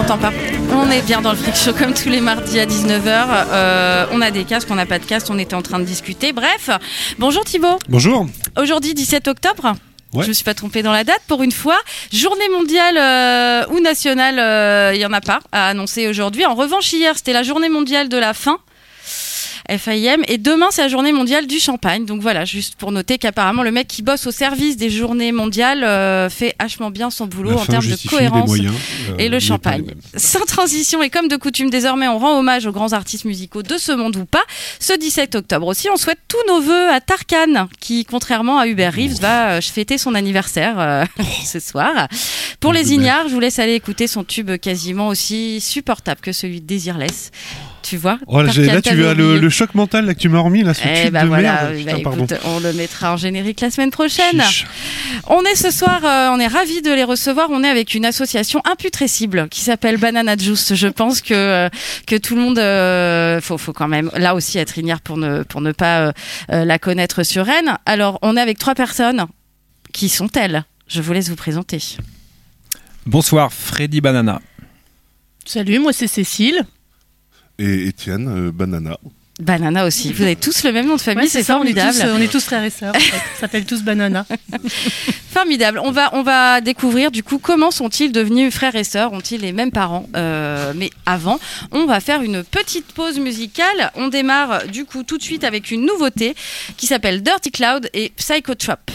m'entend pas. On est bien dans le Freak Show comme tous les mardis à 19h. On a des casques, on n'a pas de casques, on était en train de discuter. Bref, bonjour Thibaut. Bonjour. Aujourd'hui, 17 octobre. Ouais. Je me suis pas trompée dans la date pour une fois. Journée mondiale ou nationale, il y en a pas à annoncer aujourd'hui. En revanche, hier, c'était la journée mondiale de la faim. FAIM, et demain c'est la journée mondiale du champagne, donc voilà, juste pour noter qu'apparemment le mec qui bosse au service des journées mondiales fait hachement bien son boulot en termes de cohérence et le champagne. Sans transition et comme de coutume désormais on rend hommage aux grands artistes musicaux de ce monde ou pas. Ce 17 octobre aussi on souhaite tous nos vœux à Tarkan qui contrairement à Hubert Reeves va fêter son anniversaire ce soir. Pour les ignares, je vous laisse aller écouter son tube quasiment aussi supportable que celui de Desireless. Tu vois, oh, là, tu as le choc mental là, que tu m'as remis là, ce tube de voilà, merde. Putain, écoute, on le mettra en générique la semaine prochaine. Chiche. On est ce soir, on est ravis de les recevoir. On est avec une association imputrescible qui s'appelle Banana Juice. Je pense que tout le monde, faut quand même là aussi être ignare pour ne pas la connaître sur Rennes. Alors, on est avec 3 personnes. Qui sont-elles ? Je vous laisse vous présenter. Bonsoir, Freddy Banana. Salut, moi c'est Cécile. Et Étienne, Banana. Banana aussi. Vous avez tous le même nom de famille, ouais, c'est formidable. On est tous frères et sœurs. En fait. Ça s'appelle tous Banana. Formidable. On va découvrir du coup comment sont-ils devenus frères et sœurs, ont-ils les mêmes parents. Mais avant, on va faire une petite pause musicale. On démarre du coup tout de suite avec une nouveauté qui s'appelle Dirty Cloud et Psychotrop.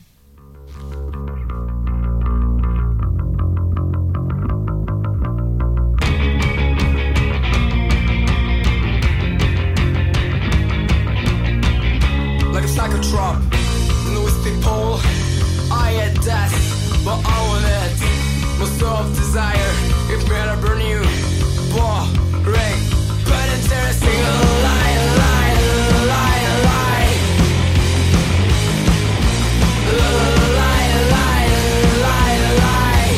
Psychotrop, newest people, I had death, but I want it. Most of desire, it better burn you. Boring, but interesting. Lie, lie, lie, lie. Lie, lie, lie, lie.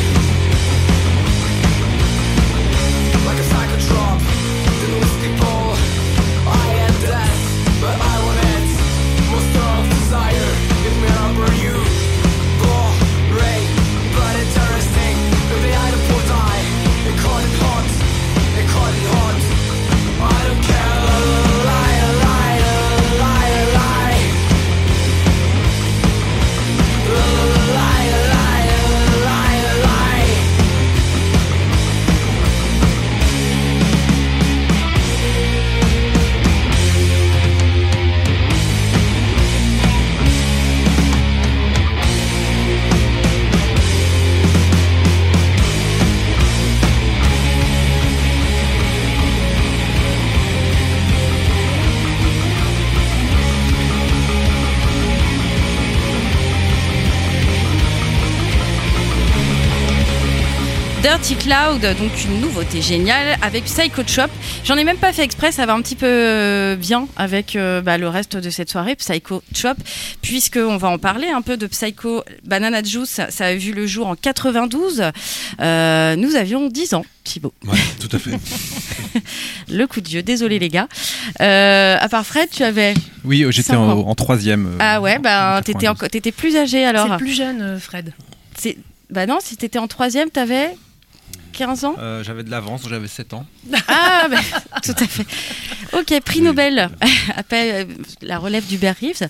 Like a psychotrop, the newest people, I had death, but I want it. Desire, it may not burn you. Boring, but interesting. If they had a poor die, they call it hot. They call it hot. I don't care. Lie, lie, lie, lie. Lie, lie, lie, lie. Dirty Cloud, donc une nouveauté géniale avec Psychotrop. J'en ai même pas fait exprès, ça va un petit peu bien avec le reste de cette soirée, Psychotrop, puisqu'on va en parler un peu de Psycho Banana Juice. Ça a vu le jour en 92. Nous avions 10 ans, Thibaut. Ouais, tout à fait. Le coup de vieux, désolé les gars. À part Fred, tu avais... Oui, j'étais en 3e. Ah ouais, t'étais plus âgé alors. C'est plus jeune, Fred. Non, si t'étais en 3e, t'avais... 15 ans J'avais de l'avance, j'avais 7 ans. Ah, tout à fait. Ok, prix Nobel, après la relève d'Hubert Reeves.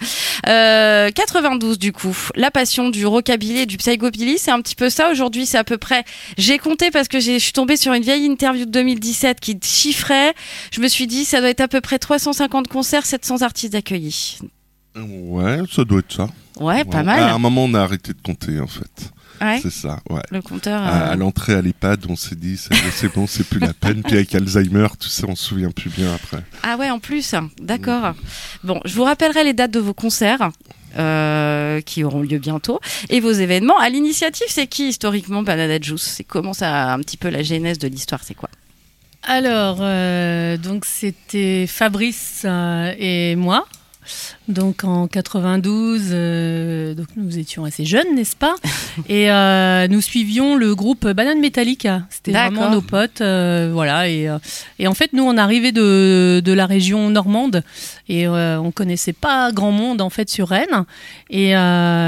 92 du coup, la passion du rockabilly et du psychobilly, c'est un petit peu ça aujourd'hui, c'est à peu près, j'ai compté parce que je suis tombée sur une vieille interview de 2017 qui chiffrait, je me suis dit ça doit être à peu près 350 concerts, 700 artistes accueillis. Ouais, ça doit être ça. Ouais, pas mal. À un moment on a arrêté de compter en fait. Ouais. C'est ça, ouais. Le compteur. À l'entrée à l'EHPAD, on s'est dit, c'est bon, c'est plus la peine. Puis avec Alzheimer, tout ça, on se souvient plus bien après. Ah ouais, en plus, d'accord. Bon, je vous rappellerai les dates de vos concerts. Qui auront lieu bientôt et vos événements. À l'initiative, c'est qui historiquement Banana Juice ? C'est comment ça, un petit peu la genèse de l'histoire, c'est quoi ? Alors, donc c'était Fabrice et moi. Donc en 92, donc nous étions assez jeunes, n'est-ce pas ? Et nous suivions le groupe Banane Metallica. C'était vraiment nos potes, voilà. Et en fait, nous, on arrivait de la région normande et on connaissait pas grand monde en fait sur Rennes.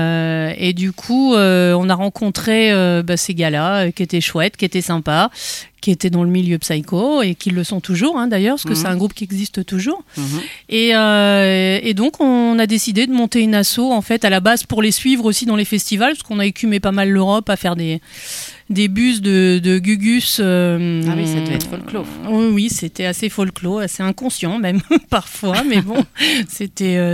Et du coup, on a rencontré ces gars-là qui étaient chouettes, qui étaient sympas, qui étaient dans le milieu psycho et qui le sont toujours d'ailleurs, parce que c'est un groupe qui existe toujours. Et donc on a décidé de monter une asso en fait à la base pour les suivre aussi dans les festivals, parce qu'on a écumé pas mal l'Europe à faire des bus de Gugus. Ah oui, ça devait être folklore. Oui, c'était assez folklore, assez inconscient même parfois, mais bon, c'était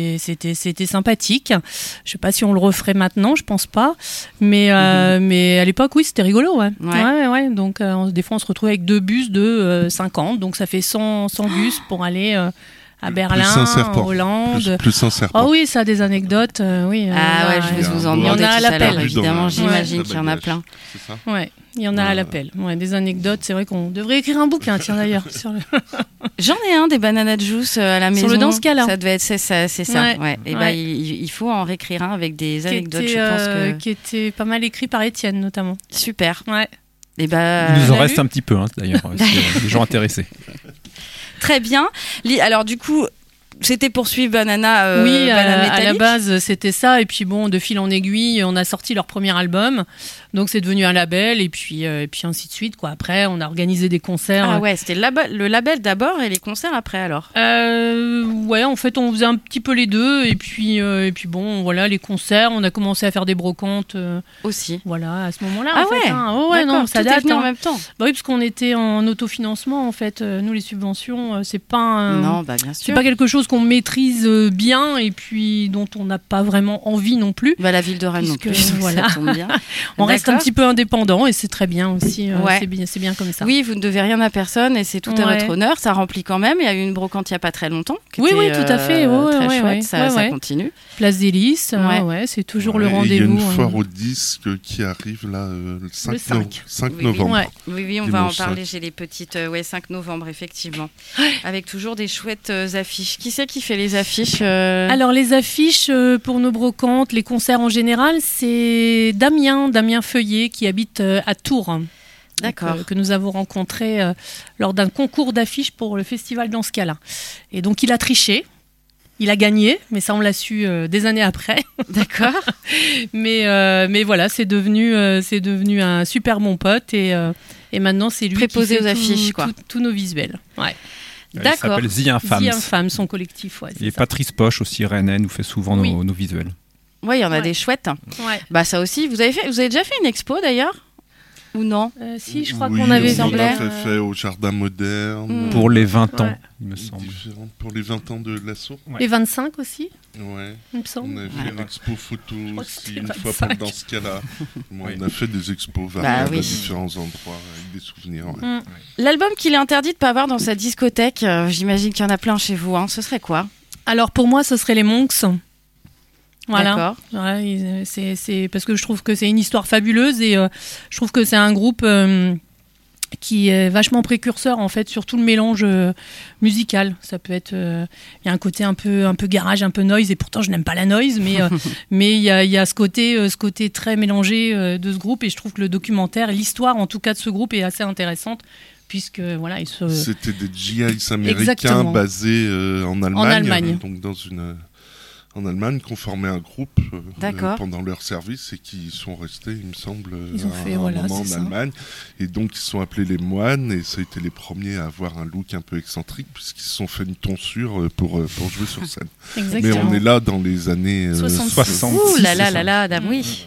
sympathique. Je sais pas si on le referait maintenant, je pense pas, mais à l'époque, oui, c'était rigolo, ouais. Donc des fois, on se retrouvait avec 2 bus de 50, donc ça fait 100 bus pour aller à Berlin, en Hollande. Plus un serpent. Oh oui, ça a des anecdotes. Oui. Je vais vous en demander tout à l'heure. Évidemment, j'imagine qu'il y en a plein. C'est ça. Ouais, il y en a à l'appel. Ouais, des anecdotes. C'est vrai qu'on devrait écrire un bouquin, tiens d'ailleurs. J'en ai un des Banana Juice à la maison. Sur le Dans ce cas-là. Ça devait être c'est ça. Ouais. Et il faut en réécrire un avec des anecdotes. Je pense qui était pas mal écrit par Étienne notamment. Super. Ouais. Et il nous en reste un petit peu d'ailleurs, les gens intéressés. Très bien. Alors du coup, c'était pour suivre Banana. Oui, Banana à la base c'était ça. Et puis bon, de fil en aiguille, on a sorti leur premier album. Donc c'est devenu un label et puis ainsi de suite quoi. Après, on a organisé des concerts. Ah ouais, c'était le label d'abord et les concerts après alors. Ouais, en fait, on faisait un petit peu les deux et puis bon, voilà, les concerts. On a commencé à faire des brocantes aussi. Voilà, à ce moment-là. Ah en fait, ouais, non, ça tout date est venu en même temps. Bah oui, parce qu'on était en autofinancement en fait. Nous, les subventions, c'est pas non, bah bien sûr. C'est pas quelque chose qu'on maîtrise bien et puis dont on n'a pas vraiment envie non plus. Bah la ville de Rennes non plus. Voilà. Ça tombe bien. On reste un petit peu indépendant et c'est très bien aussi. Ouais. C'est bien comme ça. Oui, vous ne devez rien à personne et c'est tout à votre honneur. Ça remplit quand même. Il y a eu une brocante il n'y a pas très longtemps. Oui, tout à fait. Très chouette. Ça continue. Place des Lys. C'est toujours le rendez-vous. Il y a une foire au disque qui arrive là le 5 novembre. Oui, on va en parler. J'ai les petites 5 novembre effectivement. Avec toujours des chouettes affiches. Qui c'est qui fait les affiches Alors les affiches pour nos brocantes, les concerts en général, c'est Damien Feuillet qui habite à Tours. D'accord. Que nous avons rencontré lors d'un concours d'affiches pour le festival Dans ce cas-là. Et donc il a triché. Il a gagné, mais ça on l'a su des années après. D'accord. mais voilà, c'est devenu un super bon pote et maintenant c'est lui préposé qui fait aux affiches, tous nos visuels. Ouais. D'accord. Il s'appelle The Infams. The Infams, son collectif. Et Patrice Poche aussi, Rennais, nous fait souvent nos visuels. Oui, il y en a des chouettes. Ouais. Bah ça aussi. Vous avez déjà fait une expo d'ailleurs ou non? Si, je crois qu'on avait on l'a fait au Jardin Moderne. Pour les 20 ans, il me semble. Pour les 20 ans de l'assaut. Les 25 aussi. Ouais. Il me semble. On a fait une expo photo aussi une fois dans ce cas-là. On a fait des expos variées à différents endroits avec des souvenirs. Ouais. L'album qu'il est interdit de ne pas avoir dans sa discothèque, j'imagine qu'il y en a plein chez vous. Ce serait quoi? Alors pour moi, ce serait les Monks. Voilà. D'accord. Voilà, c'est parce que je trouve que c'est une histoire fabuleuse et je trouve que c'est un groupe qui est vachement précurseur en fait sur tout le mélange musical. Ça peut être, il y a un côté un peu garage, un peu noise et pourtant je n'aime pas la noise, mais il y a ce côté très mélangé de ce groupe et je trouve que le documentaire et l'histoire en tout cas de ce groupe est assez intéressante. Puisque voilà, c'était des GIs américains basés en Allemagne, donc en Allemagne, qui ont formé un groupe pendant leur service et qui sont restés, il me semble, un moment en Allemagne. Et donc, ils sont appelés les Moines et ça a été les premiers à avoir un look un peu excentrique puisqu'ils se sont fait une tonsure pour jouer sur scène. Exactement. Mais on est là dans les années 60. Ouh là là, oui.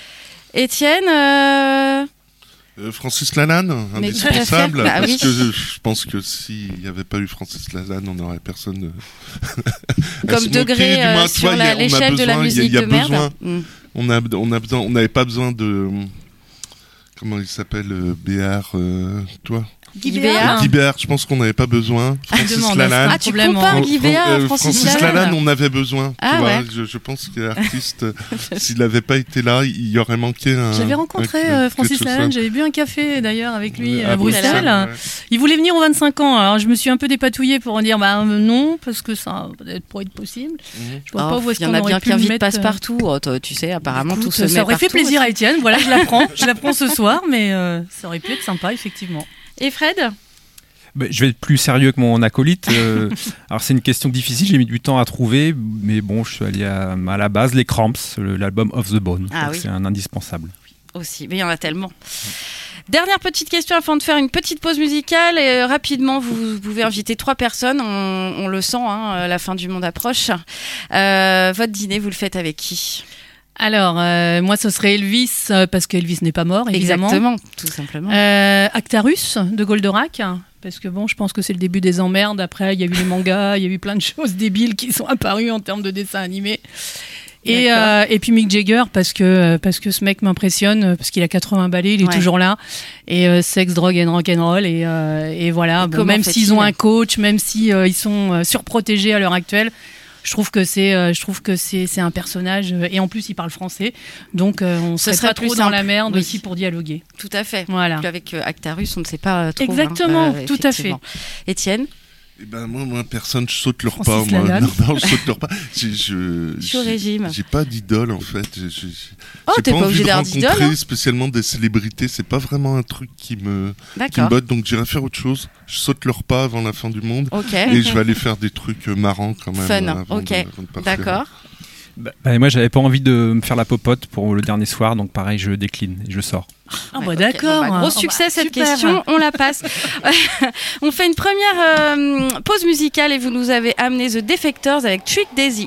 Étienne Francis Lalanne, indispensable, parce que je pense que s'il n'y avait pas eu Francis Lalanne, on n'aurait personne comme degré sur l'échelle de la musique de merde. On n'avait pas besoin de comment il s'appelle Béard, toi. Guy Béard, je pense qu'on n'avait pas besoin. Francis Lalanne. Ah, tu compares Guy Béard, Francis Lalanne, on avait besoin. Tu vois, je pense que l'artiste, s'il n'avait pas été là, il y aurait manqué un. J'avais rencontré Francis Lalanne, j'avais bu un café d'ailleurs avec lui à Bruxelles. Ouais. Il voulait venir aux 25 ans. Alors je me suis un peu dépatouillée pour dire non, parce que ça peut-être pas être possible. Je vois pas où est-ce qu'on aurait pu le mettre. Il y en a bien qui invitent Passe-Partout. Tu sais, apparemment tout se met. Ça aurait fait plaisir à Étienne. Voilà, je l'apprends ce soir, mais ça aurait pu être sympa effectivement. Et Fred ? Je vais être plus sérieux que mon acolyte. Alors c'est une question difficile, j'ai mis du temps à trouver, mais bon, je suis allé à la base, les Cramps, l'album Off the Bone. Ah, oui. C'est un indispensable. Aussi, mais il y en a tellement. Dernière petite question avant de faire une petite pause musicale. Et, rapidement, vous pouvez inviter 3 personnes. On le sent, la fin du monde approche. Votre dîner, vous le faites avec qui ? Alors, moi, ce serait Elvis, parce qu'Elvis n'est pas mort, évidemment. Exactement, tout simplement. Actarus, de Goldorak, parce que je pense que c'est le début des emmerdes. Après, il y a eu les mangas, il y a eu plein de choses débiles qui sont apparues en termes de dessins animés. Et puis Mick Jagger, parce que ce mec m'impressionne, parce qu'il a 80 balais, il est toujours là. Et sexe, drogue and rock'n'roll. Et voilà, même s'ils ont un coach, même si ils sont surprotégés à l'heure actuelle, je trouve que c'est un personnage, et en plus il parle français, donc on serait pas trop dans la merde aussi pour dialoguer. Tout à fait. Voilà. Puis avec Actarus, on ne sait pas trop. Exactement, tout à fait. Étienne ? Moi, personne, je saute le repas. Non, je saute le repas. Je suis au régime. J'ai pas d'idole, en fait. T'es pas obligé d'avoir d'idole. Rencontrer spécialement des célébrités, c'est pas vraiment un truc qui me botte, donc j'irai faire autre chose. Je saute le repas avant la fin du monde. Et je vais aller faire des trucs marrants quand même. Fun, avant de d'accord. Moi, j'avais pas envie de me faire la popote pour le dernier soir, donc pareil, je décline et je sors. D'accord. Gros succès cette question, on la passe. On fait une première pause musicale et vous nous avez amené The Defectors avec Trick Daisy.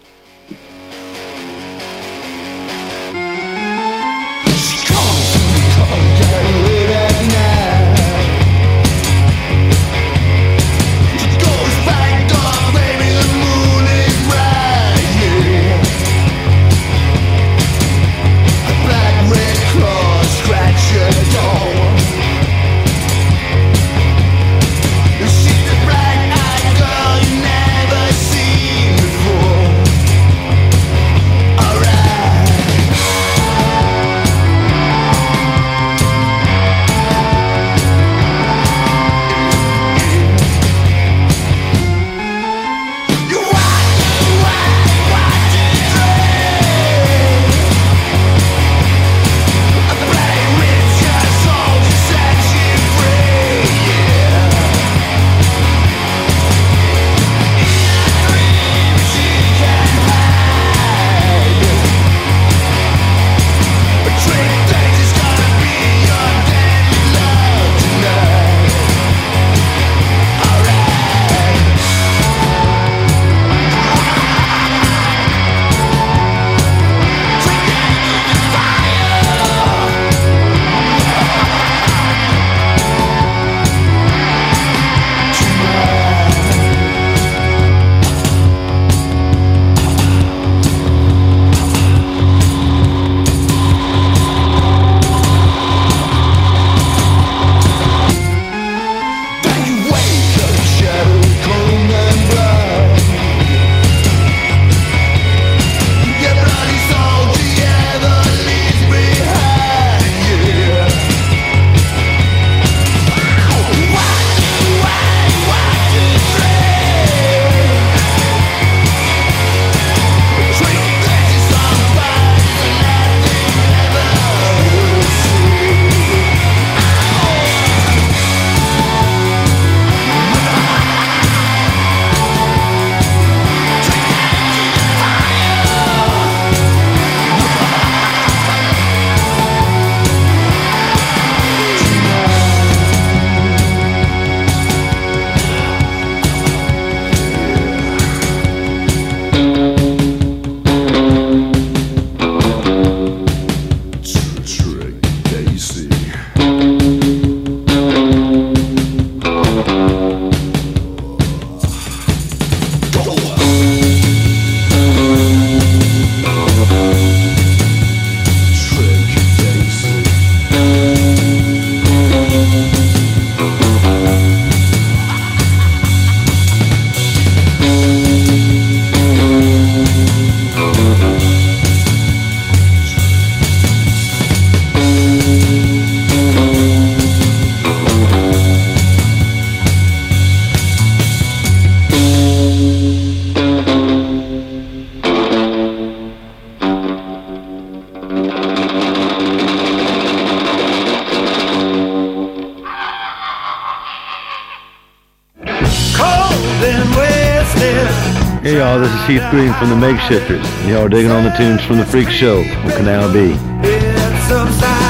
Hey y'all, this is Heath Green from the Makeshifters, and y'all are digging on the tunes from the Freak Show on Canal B.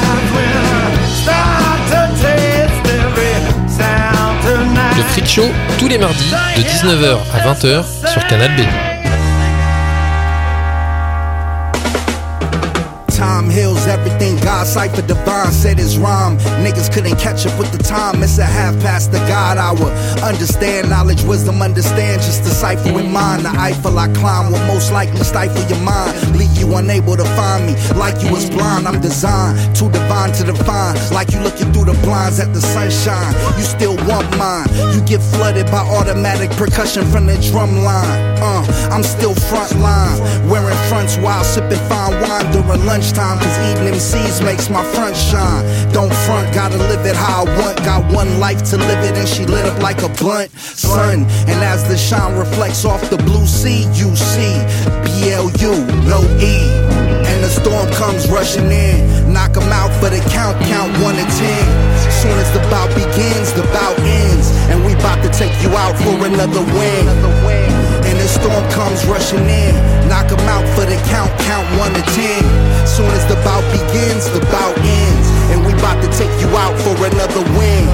Freak Show tous les mardis de 19h à 20h sur Canal B. Time heals everything, God cipher divine said his rhyme. Niggas couldn't catch up with the time, it's a half past the God hour. Understand knowledge, wisdom, understand, just decipher with mine. The Eiffel I climb will most likely stifle your mind, leave you unable to find me, like you was blind. I'm designed, too divine to define, like you looking through the blinds at the sunshine. You still want mine, you get flooded by automatic percussion from the drum line. I'm still front line, wearing fronts while sipping fine wine during lunchtime, cause eating MCs makes my front shine. Don't front, gotta live it how I want. Got one life to live it and she lit up like a blunt. Sun, and as the shine reflects off the blue sea, you see BLU, no E. And the storm comes rushing in, knock 'em out for the count, count 1 to 10. Soon as the bout begins, the bout ends, and we bout to take you out for another win. And the storm comes rushing in, knock 'em out for the count, count 1 to 10. Soon as the bout begins, the bout ends, and we bout to take you out for another win.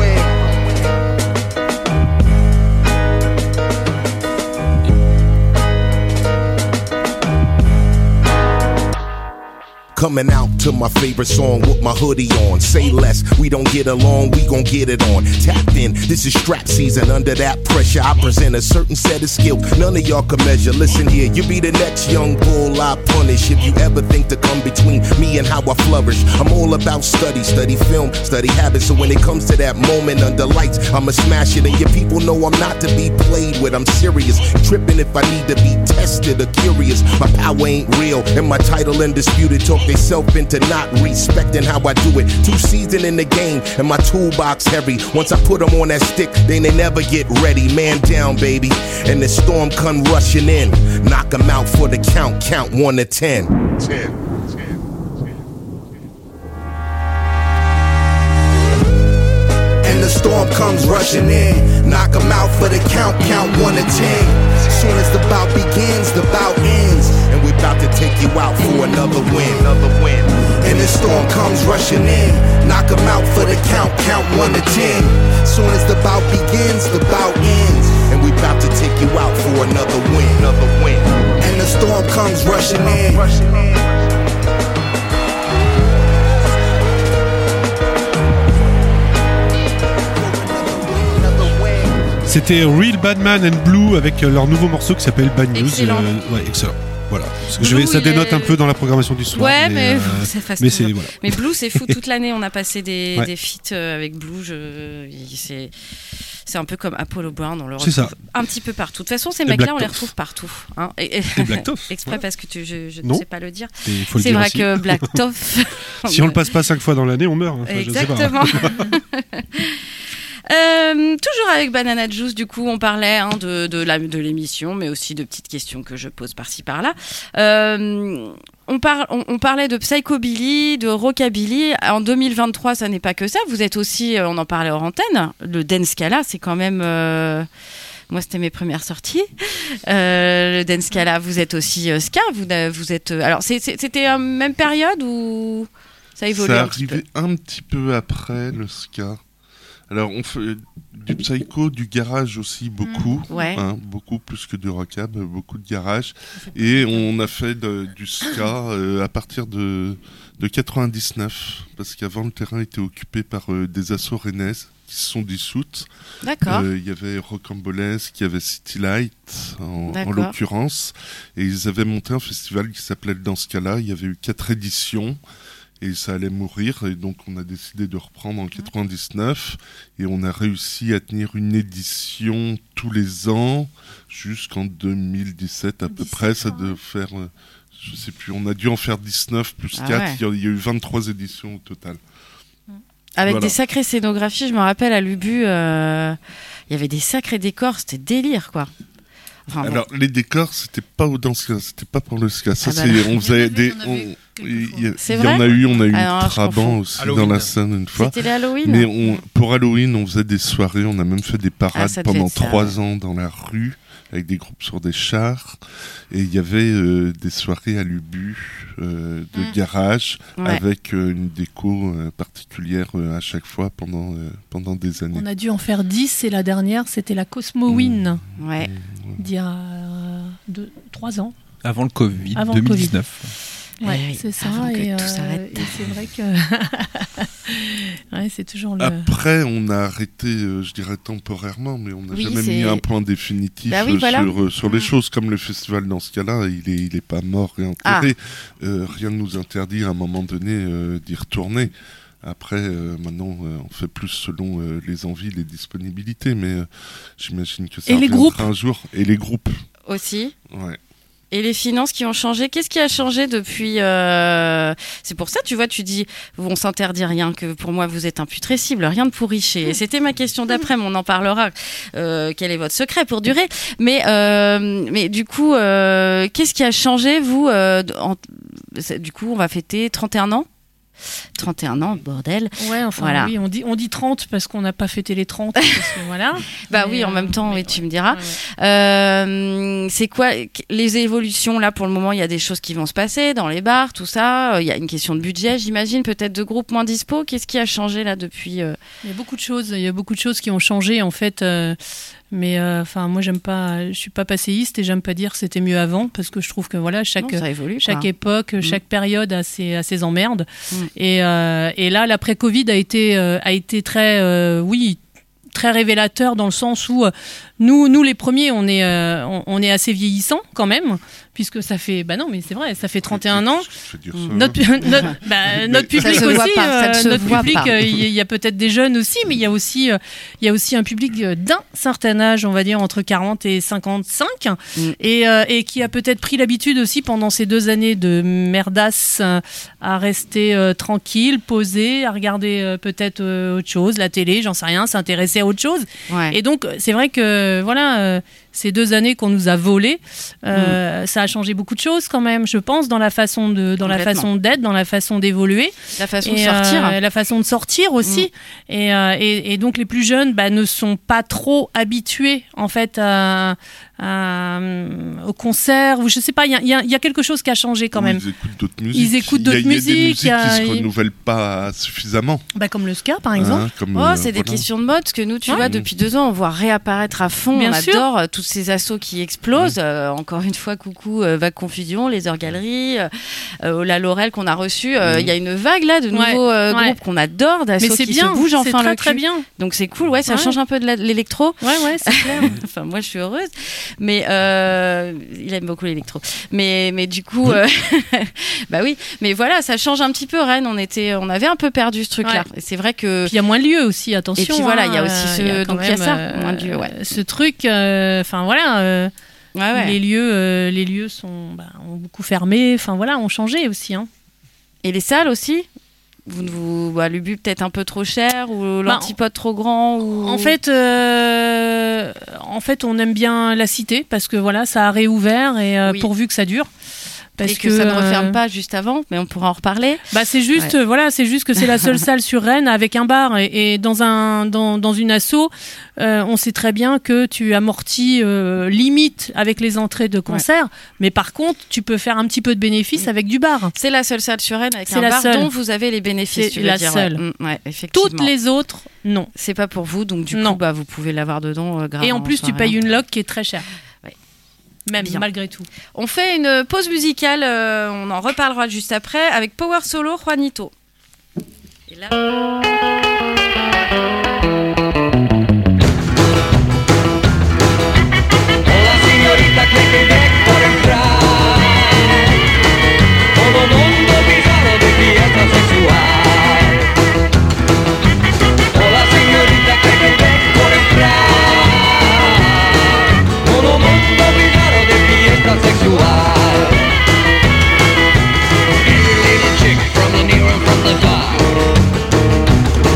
Coming out to my favorite song with my hoodie on. Say less, we don't get along, we gon' get it on. Tapped in, this is strap season. Under that pressure, I present a certain set of skill none of y'all can measure. Listen here, you be the next young bull I punish. If you ever think to come between me and how I flourish, I'm all about study film, study habits. So when it comes to that moment under lights, I'ma smash it. And your people know I'm not to be played with, I'm serious. Tripping if I need to be tested or curious. My power ain't real, and my title undisputed. Talk they self into not respecting how I do it. 2 seasons in the game and my toolbox heavy. Once I put them on that stick, then they never get ready. Man down, baby, and the storm come rushing in. Knock 'em out for the count, count 1 to 10. And the storm comes rushing in, knock 'em out for the count, count 1 to 10. Soon as the bout begins, the bout ends, and we about to take you out for another win. And the storm comes rushing in, knock 'em out for the count, count 1 to 10. Soon as the bout begins, the bout ends, and we about to take you out for another win. And the storm comes rushing in. C'était Real Badman and Blue avec leur nouveau morceau qui s'appelle Bad News. Excellent. Excellent. Voilà. Ça dénote un peu dans la programmation du soir. Ouais, mais ça fasse mais c'est voilà. Mais Blue, c'est fou. Toute l'année, on a passé des feats avec Blue. C'est un peu comme Apollo Brown, on le retrouve un petit peu partout. De toute façon, ces mecs-là, on les retrouve partout. Hein. Et Black Toff. Exprès parce que je ne sais pas le dire. C'est vrai aussi. que Black Toff. Si on le passe pas 5 fois dans l'année, on meurt. Enfin, exactement. Je sais pas. Toujours avec Banana Juice, du coup, on parlait de l'émission, mais aussi de petites questions que je pose par-ci par-là. On parlait de psychobilly, de rockabilly. En 2023, ça n'est pas que ça. Vous êtes aussi, on en parlait hors antenne, le Dancecala, c'est quand même... Moi, c'était mes premières sorties. Le Dancecala, vous êtes aussi ska. Vous êtes... alors, c'était la même période ou ça évolue un petit peu ? Ça arrivait un petit peu après, le ska. Alors, on fait du psycho, du garage aussi, beaucoup. Beaucoup plus que du rockab, beaucoup de garage. Et on a fait du ska à partir de 99, parce qu'avant, le terrain était occupé par des assos rennaises qui se sont dissoutes. D'accord. Il y avait Rocambolesque, il y avait City Light, en l'occurrence. Et ils avaient monté un festival qui s'appelait le Dancecala. Il y avait eu 4 éditions. Et ça allait mourir, et donc on a décidé de reprendre en 99, et on a réussi à tenir une édition tous les ans jusqu'en 2017 à peu près. Ça devait faire, je sais plus, on a dû en faire 19 plus 4, il y a eu 23 éditions au total. Avec des sacrées scénographies, je me rappelle à l'Ubu, il y avait des sacrés décors, c'était délire quoi. Alors les décors, c'était pas dans ce cas, c'était pas pour le ska. Ça, on faisait des. Il y en a eu, on a eu une Trabant aussi Halloween. Dans la scène une fois. C'était l'Halloween. Mais pour Halloween, on faisait des soirées, on a même fait des parades pendant 3 ans dans la rue avec des groupes sur des chars. Et il y avait des soirées à l'Ubu de garage avec une déco particulière à chaque fois pendant des années. On a dû en faire 10 et la dernière, c'était la Cosmowin. D'il y a 3 ans. Avant le Covid, 2019. Ouais, c'est ça. Et c'est vrai que c'est toujours le. Après, on a arrêté, je dirais temporairement, mais on n'a jamais mis un point définitif sur les choses. Comme le festival, dans ce cas-là, il est pas mort et enterré. Rien ne nous interdit à un moment donné d'y retourner. Après, maintenant, on fait plus selon les envies, les disponibilités, mais j'imagine que ça reviendra un jour. Et les groupes aussi. Ouais. Et les finances qui ont changé, qu'est-ce qui a changé depuis C'est pour ça, tu vois, tu dis, on s'interdit rien, que pour moi vous êtes imputrescible, rien de pourricher. Et c'était ma question d'après, mais on en parlera. Quel est votre secret pour durer ? Mais du coup, qu'est-ce qui a changé, vous Du coup, on va fêter 31 ans 31 ans, bordel. Ouais, enfin, voilà. Oui, on dit 30 parce qu'on n'a pas fêté les 30. Parce que, voilà. Bah oui, en même temps, tu me diras. Ouais. C'est quoi les évolutions là pour le moment ? Il y a des choses qui vont se passer dans les bars, tout ça. Il y a une question de budget, j'imagine, peut-être de groupes moins dispo. Qu'est-ce qui a changé là depuis Il y a beaucoup de choses. Il y a beaucoup de choses qui ont changé en fait. Mais moi je suis pas passéiste et j'aime pas dire que c'était mieux avant parce que je trouve que voilà chaque époque, chaque période a ses emmerdes. Et là l'après-Covid a été très révélateur dans le sens où nous les premiers on est assez vieillissants quand même puisque ça fait non mais c'est vrai, ça fait 31 ans. Notre public aussi, il y a peut-être des jeunes aussi, mais il y a aussi un public d'un certain âge, on va dire entre 40 et 55 et qui a peut-être pris l'habitude aussi pendant ces 2 années de merdasse à rester tranquille, posé, à regarder peut-être autre chose, la télé, j'en sais rien, s'intéresser à autre chose. Ouais. Et donc c'est vrai que ces 2 années qu'on nous a volées, ça a changé beaucoup de choses quand même, je pense, dans la façon d'être, dans la façon d'évoluer, la façon de sortir, la façon de sortir aussi. Et donc les plus jeunes ne sont pas trop habitués en fait au concert ou je sais pas. Il y a quelque chose qui a changé quand même. Ils écoutent d'autres musiques. Il y a des musiques qui se renouvellent pas suffisamment. Comme le ska par exemple. C'est des questions de mode, parce que nous, tu vois, depuis 2 ans, on voit réapparaître à fond. Bien sûr. Adore tous ces assos qui explosent. Encore une fois, coucou Vague Confusion, les Heures Galeries, la Laurel qu'on a reçue. Il y a une vague là de nouveaux groupes qu'on adore, d'assos qui se bougent enfin le cul. Très bien. Donc c'est cool, ça change un peu de l'électro. Ouais, c'est clair. Enfin, moi, je suis heureuse. Mais il aime beaucoup l'électro. Mais du coup, oui. Mais voilà, ça change un petit peu. Rennes, on avait un peu perdu ce truc-là. Et c'est vrai que. Puis il y a moins de lieux aussi, attention. Et puis voilà, il y a aussi donc il y a ça, moins de lieux. Ce truc, les lieux ont beaucoup fermé. Ont changé aussi. Hein. Et les salles aussi. L'Ubu peut-être un peu trop cher ou l'Antipode trop grand ou... En fait, on aime bien la cité parce que ça a réouvert et pourvu que ça dure. Parce que ça ne referme pas juste avant, mais on pourra en reparler. C'est juste, c'est juste que c'est la seule salle sur Rennes avec un bar et dans une asso, on sait très bien que tu amortis limite avec les entrées de concert, mais par contre, tu peux faire un petit peu de bénéfice avec du bar. C'est la seule salle sur Rennes avec un bar dont vous avez les bénéfices. C'est la seule. Effectivement. Toutes les autres, non. C'est pas pour vous, donc du coup, vous pouvez l'avoir dedans. Et en plus, tu payes une loc qui est très chère. Même malgré tout. On fait une pause musicale, on en reparlera juste après avec Power Solo Juanito. Et là... Every little chick from the near and from the far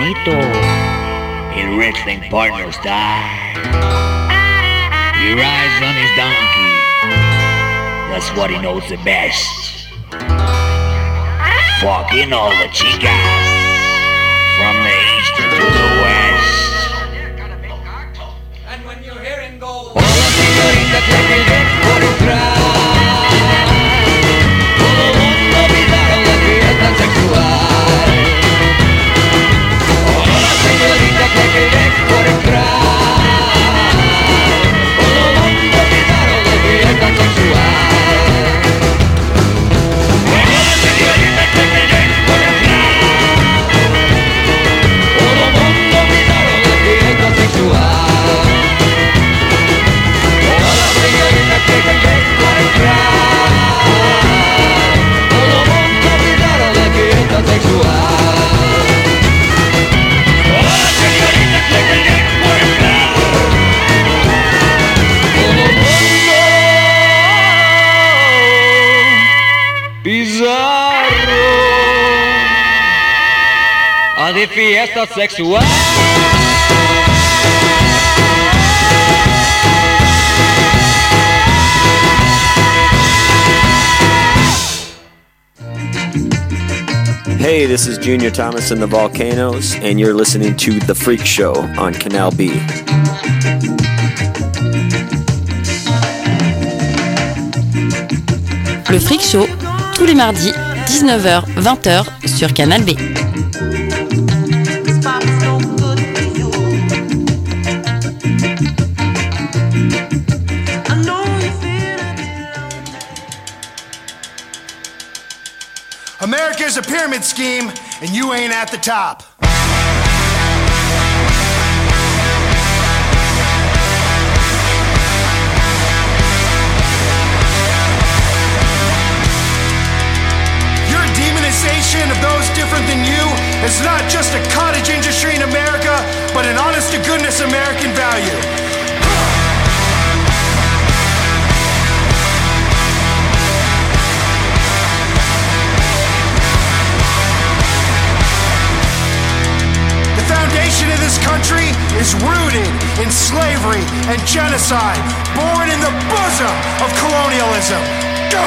Juanito, his wrestling partners die. He rides on his donkey, that's what he knows the best. Fucking all the chicas, from the east to the west. And when you hear him go, hola señorita, que me ven por detrás. Todo mundo olvidaron la fiesta sexual. Hola señorita, que me ven por detrás. Todo mundo olvidaron la fiesta sexual. Hola señorita, que me ven por detrás. Todo mundo olvidaron la fiesta sexual. Hola señorita, que me ven por detrás. Todo mundo olvidaron la fiesta sexual. Hola señorita, que me ven por detrás. Todo mundo bizarro a de fiesta sexual. Hey, this is Junior Thomas and the Volcanoes, and you're listening to The Freak Show on Canal B. Le Freak Show, tous les mardis, 19h, 20h sur Canal B. America's a pyramid scheme, and you ain't at the top. Your demonization of those different than you is not just a cottage industry in America, but an honest-to-goodness American value. The foundation of this country is rooted in slavery and genocide, born in the bosom of colonialism. Go!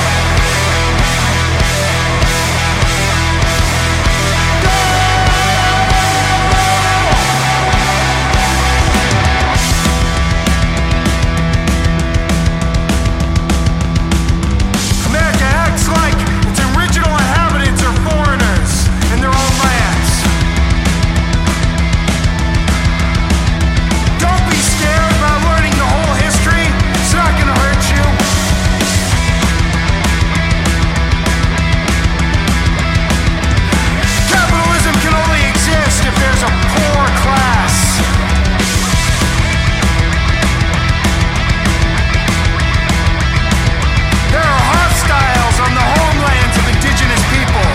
America acts like its original inhabitants are foreigners in their own lands. Don't be scared about learning the whole history. It's not gonna hurt you. Capitalism can only exist if there's a poor class. There are hostiles on the homelands of indigenous people.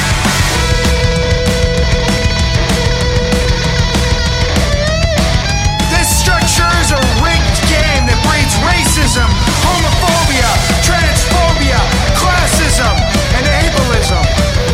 This structure is a rigged game that breeds racism, homophobia, transphobia, classism, and ableism.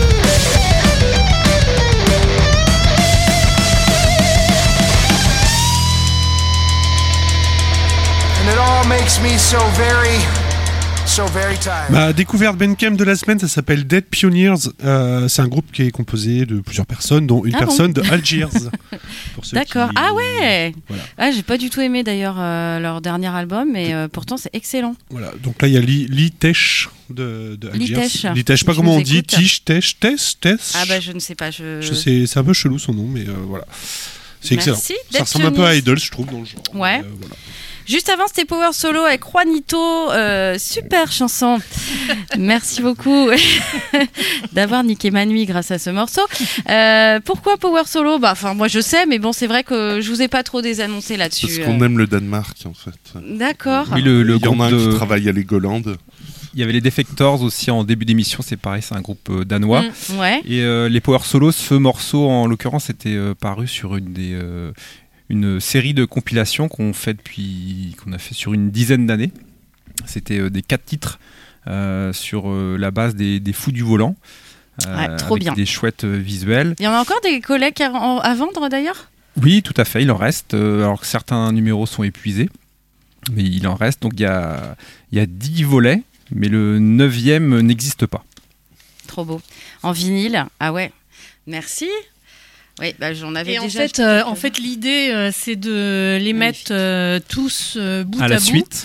And it all makes me so very tired. Ma découverte Bandcamp de la semaine, ça s'appelle Dead Pioneers. C'est un groupe qui est composé de plusieurs personnes, dont une personne de Algiers. D'accord. Ah ouais. Voilà. Ah, j'ai pas du tout aimé d'ailleurs leur dernier album, mais pourtant c'est excellent. Voilà. Donc là, il y a Litesh de Algiers. Litesh, je sais pas comment on dit. Tish, Tesh, Tess. Ah bah je ne sais pas. Je sais, c'est un peu chelou son nom, mais voilà. C'est excellent. Merci, Ça ressemble un peu à Idols, je trouve, dans le genre. Ouais. Voilà. Juste avant, c'était Power Solo avec Juanito. Super chanson. Merci beaucoup d'avoir niqué ma nuit grâce à ce morceau. Pourquoi Power Solo ? Enfin, moi je sais, mais bon, c'est vrai que je vous ai pas trop désannoncé là-dessus. Parce qu'on aime le Danemark, en fait. D'accord. Oui, il y en a un qui travaille à Legoland. Il y avait les Defectors aussi en début d'émission, c'est pareil, c'est un groupe danois. Ouais. Et les Power Solo, ce morceau en l'occurrence était paru sur une série de compilations qu'on a fait sur une dizaine d'années. C'était des 4 titres sur la base des Fous du Volant. trop avec bien. Des chouettes visuels. Il y en a encore des collègues à vendre d'ailleurs ? Oui, tout à fait, il en reste, alors que certains numéros sont épuisés, mais il en reste. Donc il y a 10 volets, mais le 9e n'existe pas. Trop beau. En vinyle, ah ouais, merci. Oui, j'en avais et déjà. En fait, l'idée, c'est de les mettre tous bout à la bout. Suite.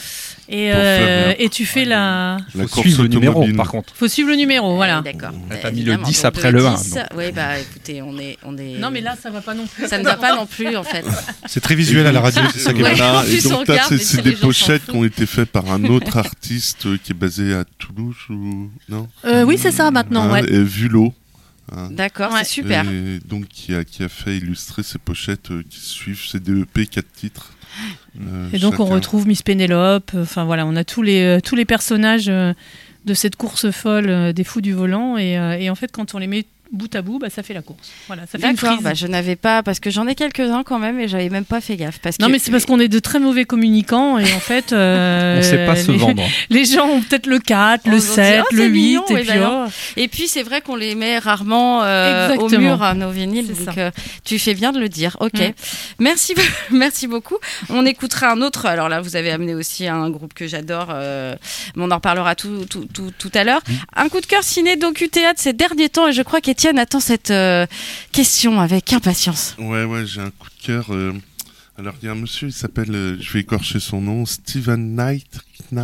Et tu fais la course au numéro, par contre. Faut suivre le numéro, voilà. Oui, d'accord. T'as mis le 10 après le 1. Oui, écoutez, on est. Non, mais là, ça va pas non plus. Ça ne va pas non plus, en fait. C'est très visuel à la radio, c'est ça qui est voilà. Et donc, c'est des pochettes qui ont été faites par un autre artiste qui est basé à Toulouse ou non Oui, c'est ça maintenant, ouais. Et Vulot. D'accord, c'est super. Et donc, qui a fait illustrer ces pochettes qui suivent, c'est des EP 4 titres. Et donc on retrouve Miss Pénélope, enfin voilà, on a tous les personnages de cette course folle des fous du volant et en fait quand on les met bout à bout, ça fait la course. Voilà, ça fait une frise. Je n'avais pas, parce que j'en ai quelques-uns quand même et j'avais même pas fait gaffe. Non, mais c'est parce qu'on est de très mauvais communicants et en fait, on sait pas se vendre. Les gens ont peut-être le 4, le 7, le 8 mignon, et puis et puis c'est vrai qu'on les met rarement au mur, nos vinyles, donc tu fais bien de le dire. Ok, merci beaucoup. On écoutera un autre. Alors là, vous avez amené aussi un groupe que j'adore, mais on en reparlera tout à l'heure. Un coup de cœur ciné, docu, théâtre ces derniers temps et je crois qu'Étienne attend cette question avec impatience. Ouais, j'ai un coup de cœur. Alors, il y a un monsieur, il s'appelle, je vais écorcher son nom, Steven Knight.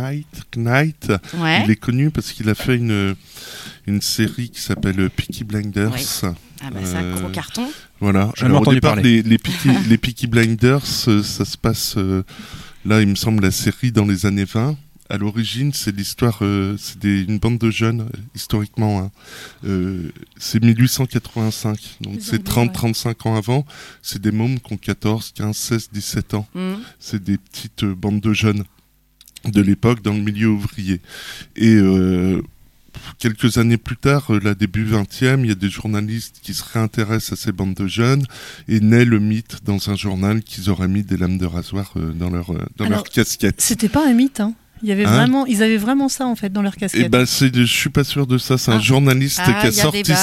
Ouais. Il est connu parce qu'il a fait une série qui s'appelle Peaky Blinders. Oui. C'est un gros carton. Voilà. Alors, au départ, les Peaky Blinders, ça se passe, là, il me semble, la série dans les années 20. À l'origine, c'est l'histoire, c'est une bande de jeunes, historiquement. C'est 1885, donc c'est 30-35 ans avant. C'est des mômes qui ont 14, 15, 16, 17 ans. C'est des petites bandes de jeunes de l'époque dans le milieu ouvrier. Et quelques années plus tard, début 20e, il y a des journalistes qui se réintéressent à ces bandes de jeunes et naît le mythe dans un journal qu'ils auraient mis des lames de rasoir dans leur casquette. C'était pas un mythe, hein. Ils avaient vraiment ça en fait dans leur casquette. Je suis pas sûr de ça. C'est un journaliste qui a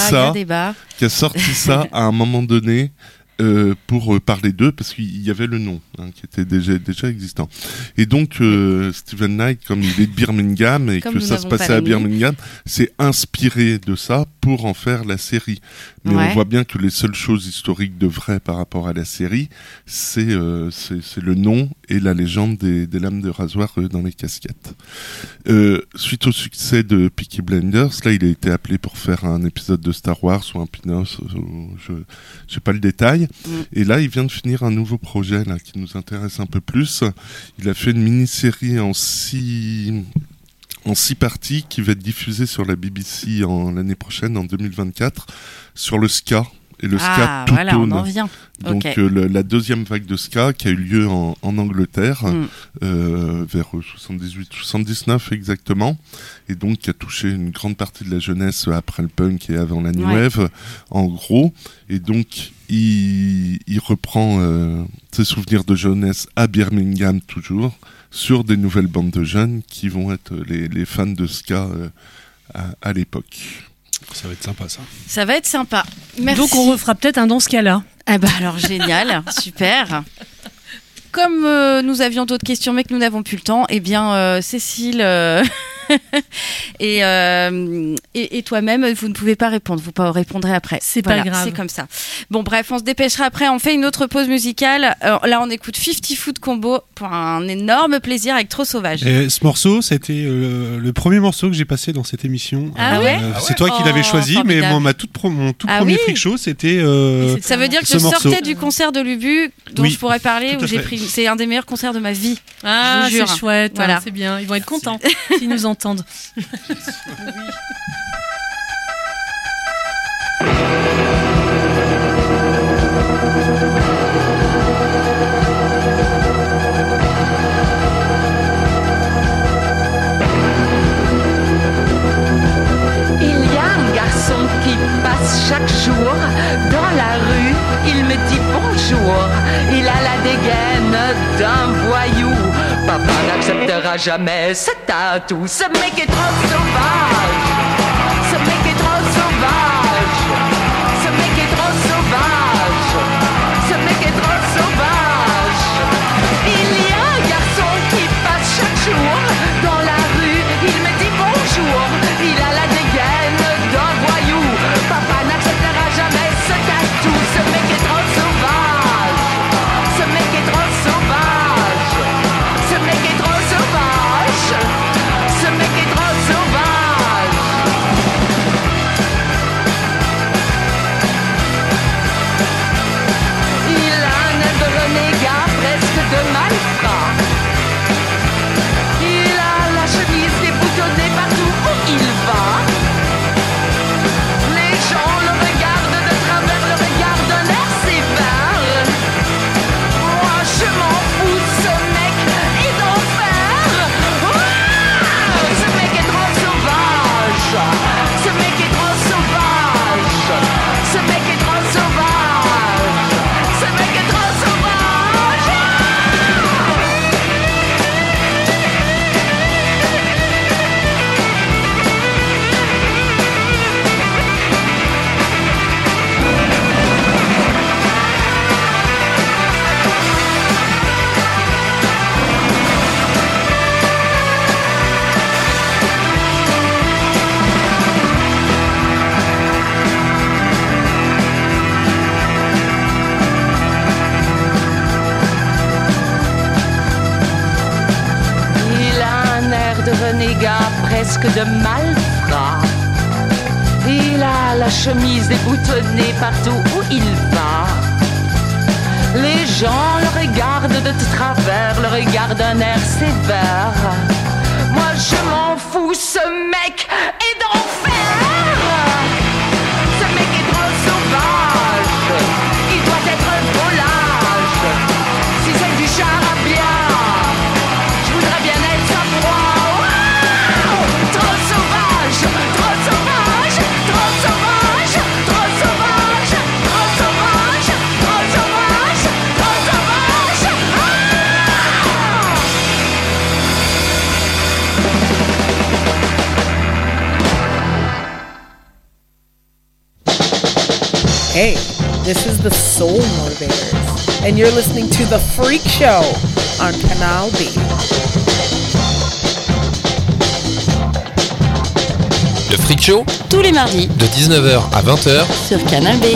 sorti ça à un moment donné pour parler d'eux parce qu'il y avait le nom qui était déjà existant. Et donc Steven Knight, comme il est de Birmingham et que ça se passait à Birmingham, s'est inspiré de ça pour en faire la série. Mais on voit bien que les seules choses historiques de vraies par rapport à la série, c'est le nom et la légende des lames de rasoir dans les casquettes. Suite au succès de Peaky Blinders, là, il a été appelé pour faire un épisode de Star Wars ou un Pinos, je sais pas le détail. Et là, il vient de finir un nouveau projet là qui nous intéresse un peu plus. Il a fait une mini-série en 6 parties qui va être diffusée sur la BBC l'année prochaine, en 2024, sur le ska. Et le ska two-tone. On en vient. Donc la deuxième vague de ska qui a eu lieu en Angleterre vers 78-79 exactement, et donc qui a touché une grande partie de la jeunesse après le punk et avant la new wave en gros. Et donc il reprend ses souvenirs de jeunesse à Birmingham toujours, sur des nouvelles bandes de jeunes qui vont être les fans de ska à l'époque. Ça va être sympa, ça. Ça va être sympa. Merci. Donc on refera peut-être un dans ce cas-là. Alors génial, super. Comme nous avions d'autres questions mais que nous n'avons plus le temps, Cécile et toi-même, vous ne pouvez pas répondre. Vous répondrez après. C'est pas grave. C'est comme ça. Bon, bref, on se dépêchera après. On fait une autre pause musicale. Là, on écoute 50 Foot Combo pour un énorme plaisir avec Trop Sauvage. Et ce morceau, c'était le premier morceau que j'ai passé dans cette émission. C'est toi qui l'avais choisi, mais mon tout premier freak show, c'était. Ça veut dire que je sortais du concert de Lubu dont je pourrais parler, où j'ai pris. C'est un des meilleurs concerts de ma vie. Ah, je vous jure. C'est chouette. Voilà. C'est bien. Ils vont être contents s'ils nous entendent. Chaque jour, dans la rue, il me dit bonjour. Il a la dégaine d'un voyou. Papa n'acceptera jamais cet atout. Ce mec est trop sauvage. Ce mec est trop sauvage. de renégat, presque de malfrat. Il a la chemise déboutonnée partout où il va. Les gens le regardent de travers, le regardent d'un air sévère. Moi je m'en fous, ce mec est d'enfer. Ce mec est trop sauvage, il doit être volage. Si c'est du charabia, je voudrais bien être sa proie. Wow, trop sauvage, trop sauvage, trop sauvage, trop sauvage, trop sauvage, trop sauvage, trop sauvage. Hey, this is the Soul Motivators, and you're listening to The Freak Show on Canal B. Le Freak Show, tous les mardis, de 19h à 20h, sur Canal B.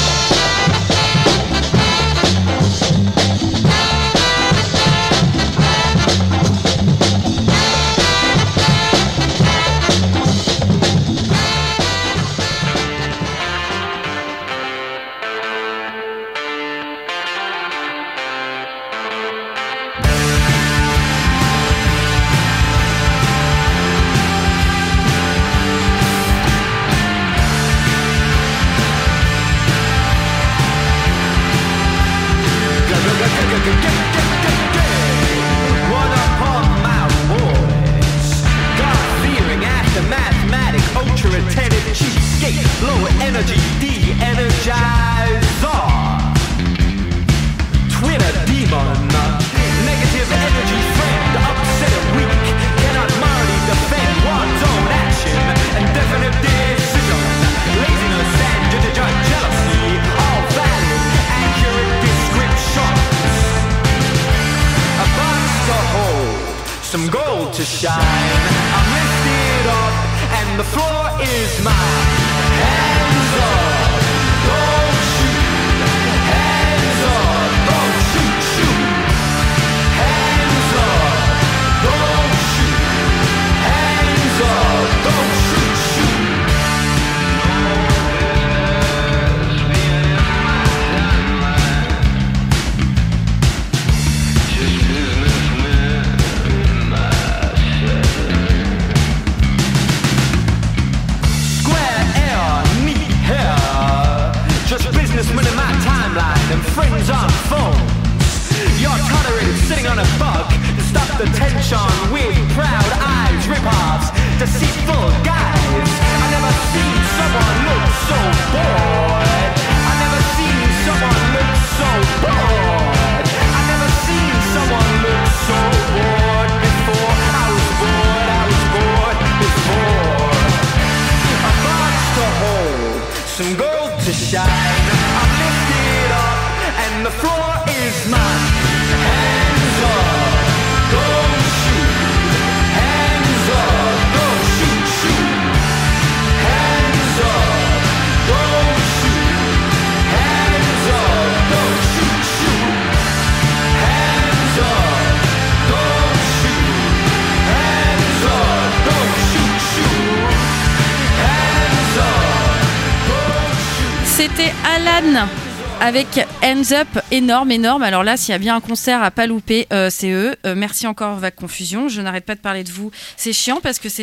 C'était Alan avec Hands Up, énorme. Alors là, s'il y a bien un concert à pas louper, c'est eux. Merci encore, Vague Confusion. Je n'arrête pas de parler de vous. C'est chiant parce que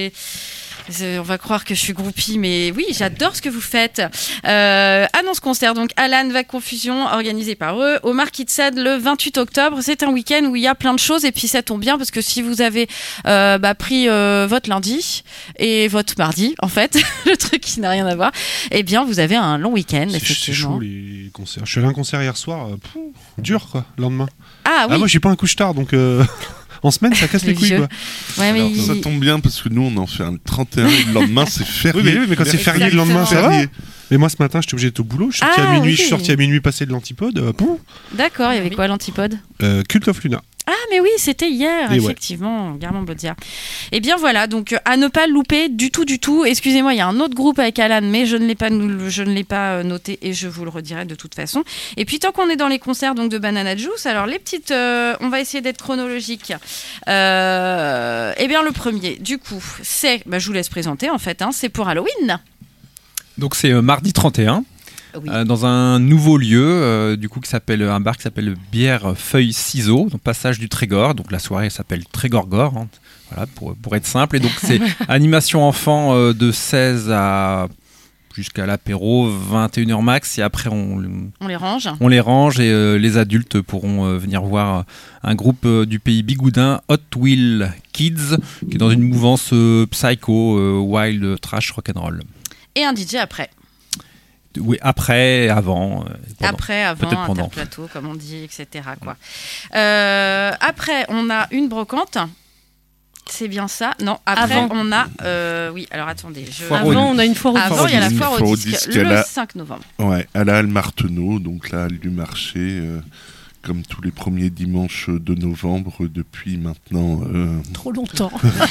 on va croire que je suis groupie, mais oui, j'adore ce que vous faites. Annonce concert, donc Alan, Vague Confusion, organisé par eux, au Marquis de Sade le 28 octobre. C'est un week-end où il y a plein de choses, et puis ça tombe bien parce que si vous avez pris votre lundi et votre mardi, en fait, le truc qui n'a rien à voir, eh bien, vous avez un long week-end. C'est chaud les concerts. Je suis allé à un concert hier soir, dur quoi, le lendemain. Ah oui. Moi, je suis pas un couche-tard, donc. En semaine, ça casse les couilles, quoi. Ouais, mais ça tombe bien parce que nous, on en fait un 31 et le lendemain, c'est férié. Oui, mais quand c'est férié le lendemain, ça va. Mais moi, ce matin, j'étais obligé d'être au boulot. Je suis sorti à minuit passer de l'Antipode. D'accord, il y avait quoi l'Antipode? Cult of Luna. Ah mais oui, c'était hier, effectivement, Garment Bodzia. Et bien voilà, donc à ne pas louper du tout. Excusez-moi, il y a un autre groupe avec Alan, mais je ne l'ai pas noté et je vous le redirai de toute façon. Et puis tant qu'on est dans les concerts donc de Banana Juice, alors les petites, on va essayer d'être chronologique. Eh bien le premier, du coup, c'est, je vous laisse présenter en fait, c'est pour Halloween. Donc c'est mardi 31. Oui. Dans un nouveau lieu, du coup, un bar qui s'appelle Bière Feuille Ciseaux, donc passage du Trégor. Donc la soirée s'appelle Trégor-Gore, voilà, pour être simple. Et donc c'est animation enfant de 16 à jusqu'à l'apéro, 21h max. Et après on les range. On les range et les adultes pourront venir voir un groupe du pays bigoudin, Hot Wheel Kids, qui est dans une mouvance psycho, wild, trash, rock'n'roll. Et un DJ après. Oui, après, avant. Peut-être pendant. Interplateau, comme on dit, etc. Quoi. Après, on a une brocante. C'est bien ça. Non, après, on a... oui, alors attendez. Avant, on a une foire au disque. Avant, il y a la foire au disque, le 5 novembre. Ouais, à la Halle Marteneau, donc la Halle du Marché, comme tous les premiers dimanches de novembre, depuis maintenant... Trop longtemps.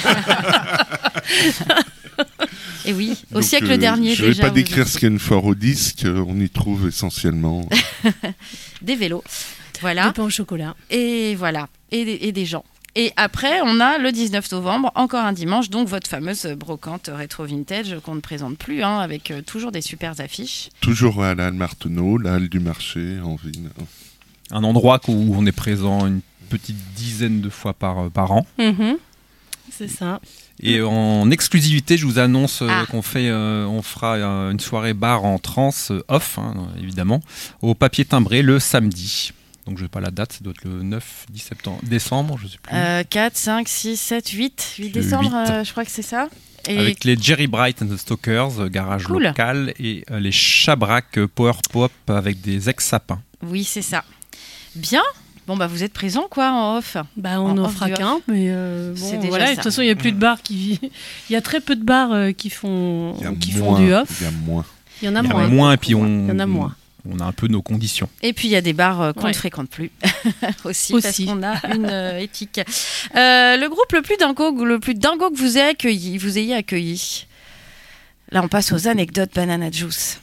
Et oui, au siècle dernier déjà. Je ne vais pas décrire ce qu'est une foire au disque, on y trouve essentiellement... des vélos, voilà. Des pains au chocolat. Et voilà, et des gens. Et après, on a le 19 novembre, encore un dimanche, donc votre fameuse brocante rétro-vintage qu'on ne présente plus, avec toujours des super affiches. Toujours à la Halle Marteneau, la Halle du Marché, en ville. Un endroit où on est présent une petite dizaine de fois par an. Mm-hmm. C'est ça. Et en exclusivité, je vous annonce qu'on fera une soirée bar en trance off, évidemment, au Papier Timbré le samedi. Donc je n'ai pas la date, ça doit être le 9, 10 décembre, je ne sais plus. 4, 5, 6, 7, 8 décembre, je crois que c'est ça. Et avec les Jerry Bright and the Stalkers, garage local, et les Chabrac Power Pop avec des ex-sapins. Oui, c'est ça. Bien. Bon, vous êtes présents, quoi, en off. On en fera qu'un, mais bon, voilà. De toute façon, il n'y a plus de bars il y a très peu de bars qui font du off. Il y a moins. Il y en a moins. Et puis il y en a moins. On a un peu nos conditions. Et puis il y a des bars qu'on ne fréquente plus aussi, parce qu'on a une éthique. Le groupe le plus dingo que vous ayez accueilli. Là, on passe aux anecdotes Banana Juice.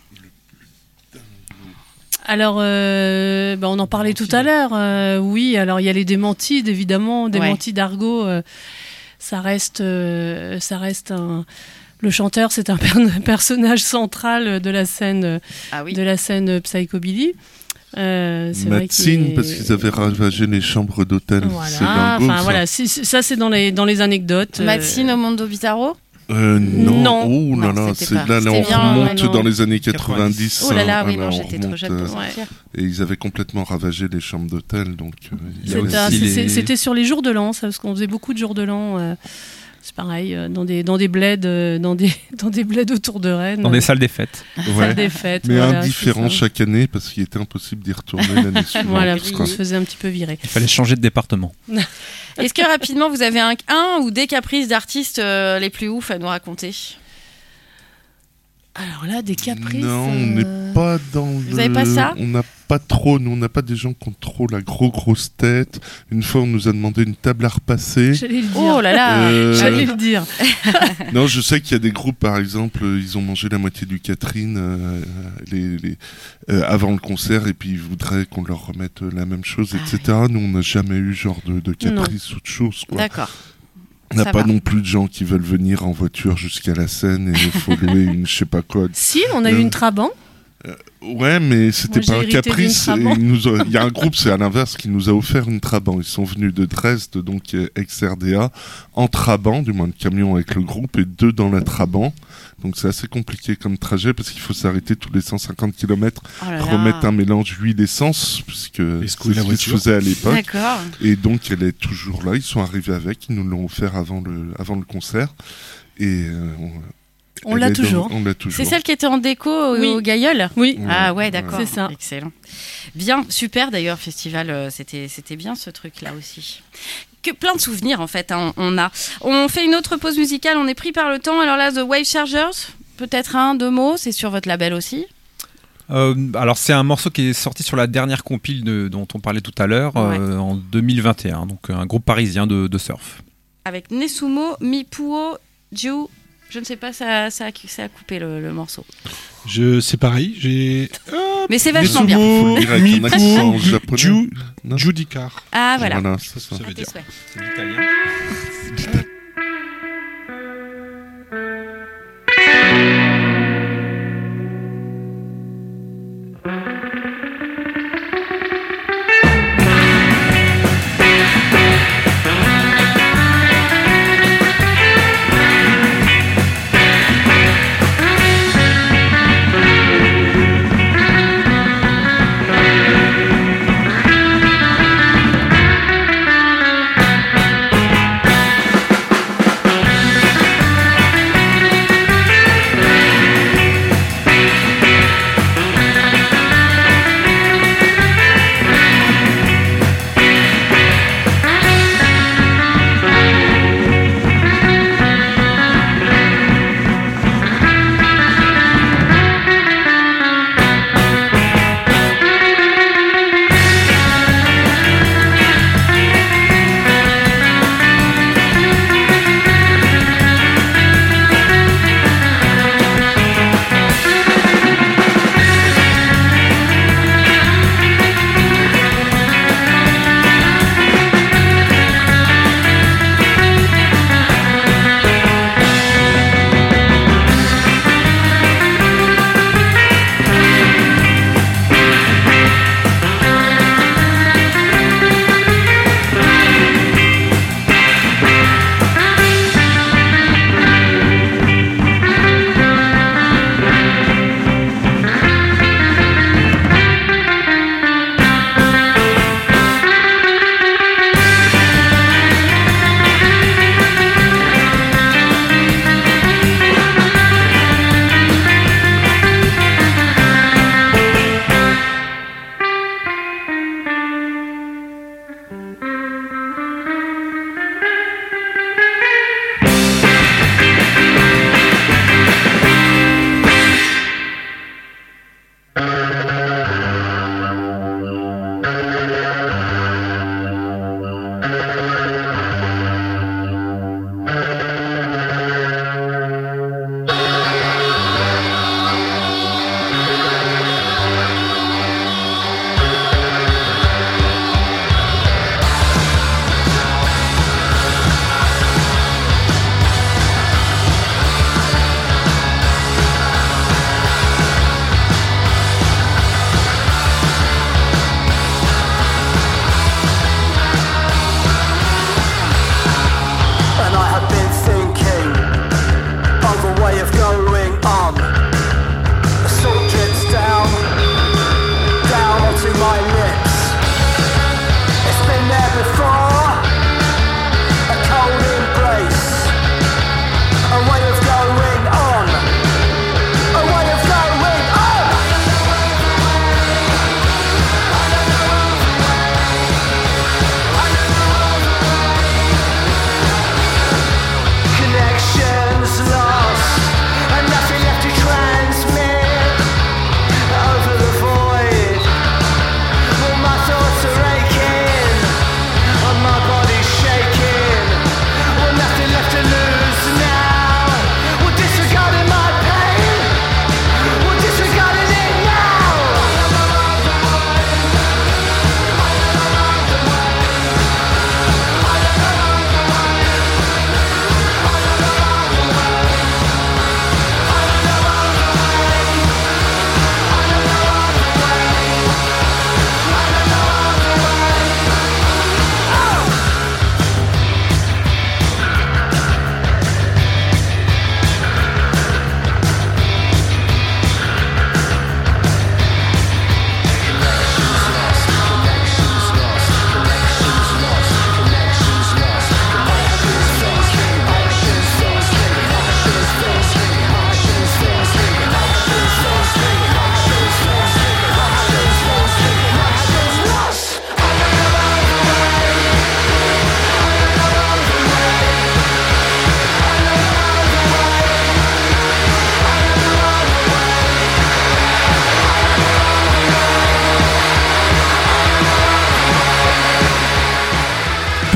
Alors, on en parlait tout à l'heure. Oui, alors il y a les démentis, évidemment, démentis d'argot. Ça reste le chanteur, c'est un personnage central de la scène, psychobilly. Matsine, parce qu'ils avaient ravagé les chambres d'hôtel. Voilà. Ça c'est dans les anecdotes. Matsine au Mondo Bizarro. Non. Oh là là, on remonte dans les années 90. Oh là là, oui, j'étais trop jeune pour sortir. Et ils avaient complètement ravagé les chambres d'hôtel, donc. C'était sur les jours de l'an, parce qu'on faisait beaucoup de jours de l'an. C'est pareil, dans des bleds, dans des bleds autour de Rennes. Dans des salles des fêtes. Salles des fêtes. Mais indifférent chaque année, parce qu'il était impossible d'y retourner l'année suivante. Voilà, parce qu'on se faisait un petit peu virer. Il fallait changer de département. Est-ce que rapidement, vous avez un ou des caprices d'artistes les plus ouf à nous raconter ? Alors là, des caprices... Non, on n'est pas dans Vous n'avez pas ça ? On n'a pas trop, nous, on n'a pas des gens qui ont trop la grosse tête. Une fois, on nous a demandé une table à repasser. J'allais le dire. Oh là là, j'allais le dire. Non, je sais qu'il y a des groupes, par exemple, ils ont mangé la moitié du Catherine avant le concert, et puis ils voudraient qu'on leur remette la même chose, etc. Nous, on n'a jamais eu genre de caprice ou de choses, quoi. D'accord. On n'a pas non plus de gens qui veulent venir en voiture jusqu'à la scène et il faut louer une je sais pas quoi. Si, on a eu une Trabant. Ouais, mais c'était pas un caprice. Il y a un groupe, c'est à l'inverse, qui nous a offert une Trabant. Ils sont venus de Dresde, donc ex-RDA, en Trabant, du moins le camion avec le groupe, et 2 dans la Trabant. Donc c'est assez compliqué comme trajet parce qu'il faut s'arrêter tous les 150 km, remettre un mélange huile-essence, puisque c'est ce qui se faisait à l'époque. D'accord. Et donc elle est toujours là, ils sont arrivés avec, ils nous l'ont offert avant le concert. Et on l'a toujours. C'est celle qui était en déco au Gailleul ? Oui. Ah ouais, d'accord. C'est ça. Excellent. Bien, super d'ailleurs, festival, c'était bien ce truc-là aussi. Plein de souvenirs en fait, on fait une autre pause musicale, on est pris par le temps. Alors là, The Wave Chargers, peut-être 2 mots, c'est sur votre label aussi ? Alors c'est un morceau qui est sorti sur la dernière compile dont on parlait tout à l'heure, en 2021, donc un groupe parisien de surf. Avec Nesumo, Mipuo, Ju, je ne sais pas, ça a coupé le morceau. C'est pareil, mais c'est vachement bien. Mipuo, Judikar. Ah voilà. Ça veut dire. C'est l'italien.